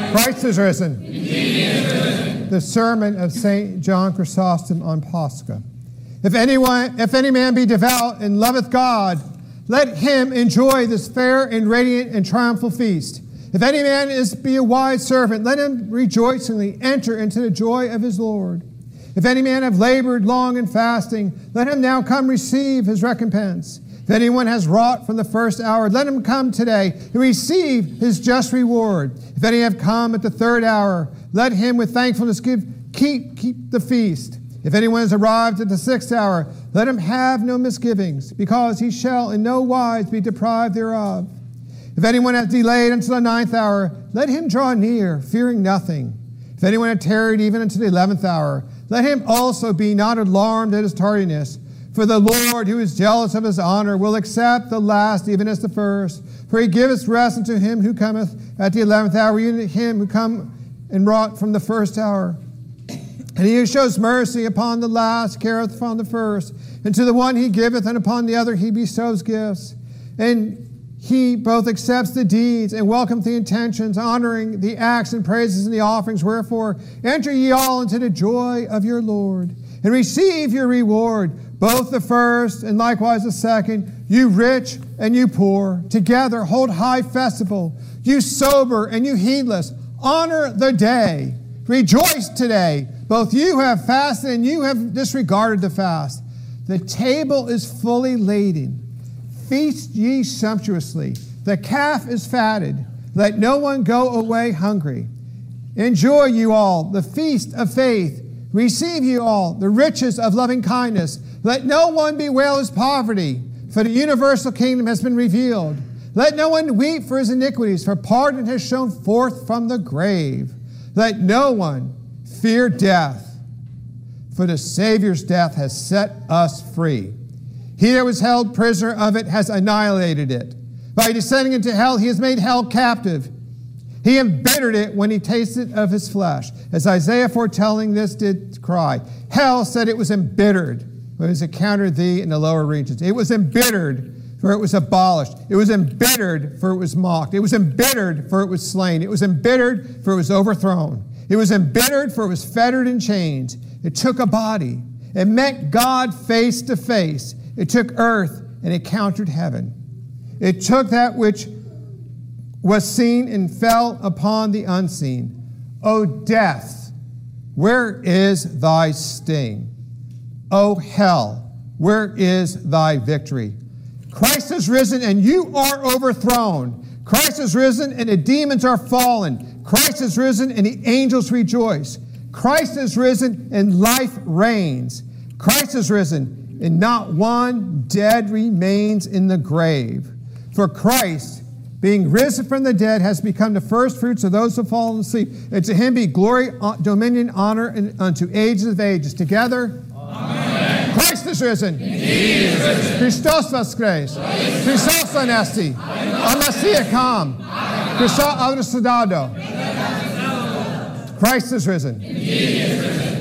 Christ is risen. The sermon of St. John Chrysostom on Pascha. If any man be devout and loveth God, let him enjoy this fair and radiant and triumphal feast. If any man be a wise servant, let him rejoicingly enter into the joy of his Lord. If any man have labored long in fasting, let him now come receive his recompense. If anyone has wrought from the first hour, let him come today and receive his just reward. If any have come at the third hour, let him with thankfulness keep the feast. If anyone has arrived at the sixth hour, let him have no misgivings, because he shall in no wise be deprived thereof. If anyone hath delayed until the ninth hour, let him draw near, fearing nothing. If anyone hath tarried even unto the 11th hour, let him also be not alarmed at his tardiness. For the Lord, who is jealous of his honor, will accept the last even as the first. For he giveth rest unto him who cometh at the 11th hour, even to him who come and wrought from the first hour. And he who shows mercy upon the last careth upon the first. And to the one he giveth, and upon the other he bestows gifts. And he both accepts the deeds and welcomes the intentions, honoring the acts and praises and the offerings. Wherefore, enter ye all into the joy of your Lord, and receive your reward, both the first and likewise the second. You rich and you poor, together hold high festival. You sober and you heedless, honor the day. Rejoice today. Both you have fasted and you have disregarded the fast. The table is fully laden. Feast ye sumptuously. The calf is fatted. Let no one go away hungry. Enjoy you all the feast of faith. Receive you all the riches of loving kindness. Let no one bewail his poverty, for the universal kingdom has been revealed. Let no one weep for his iniquities, for pardon has shone forth from the grave. Let no one fear death, for the Savior's death has set us free. He that was held prisoner of it has annihilated it. By descending into hell, he has made hell captive. He embittered it when he tasted of his flesh. As Isaiah foretelling this did cry, hell said it was embittered when it encountered thee in the lower regions. It was embittered, for it was abolished. It was embittered, for it was mocked. It was embittered, for it was slain. It was embittered, for it was overthrown. It was embittered, for it was fettered in chains. It took a body. It met God face to face. It took earth, and it countered heaven. It took that which was seen and fell upon the unseen. O death, where is thy sting? O hell, where is thy victory? Christ is risen, and you are overthrown. Christ is risen, and the demons are fallen. Christ is risen, and the angels rejoice. Christ is risen, and life reigns. Christ is risen, and not one dead remains in the grave. For Christ, being risen from the dead, has become the first fruits of those who have fallen asleep. And to him be glory, dominion, honor, and unto ages of ages. Together, amen. Christ is risen. He is risen. Christos voskres. Christos anesti. Amasia kam. Christos avrostadado. Christ is risen. He is risen.